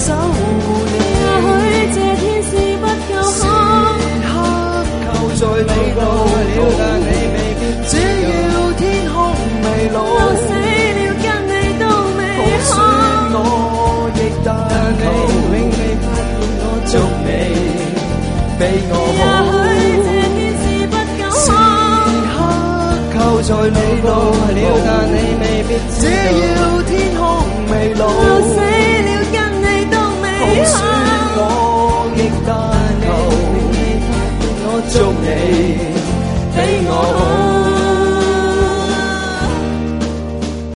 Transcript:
守護你。 也許這天是不夠好， 時刻扣在你度，但你未必只要天空未老。 到死了跟你都未好， 我亦但你永未發現我仲未比我好。 也許這天是不夠好， 時刻扣在你度，但你未必只要天空未老。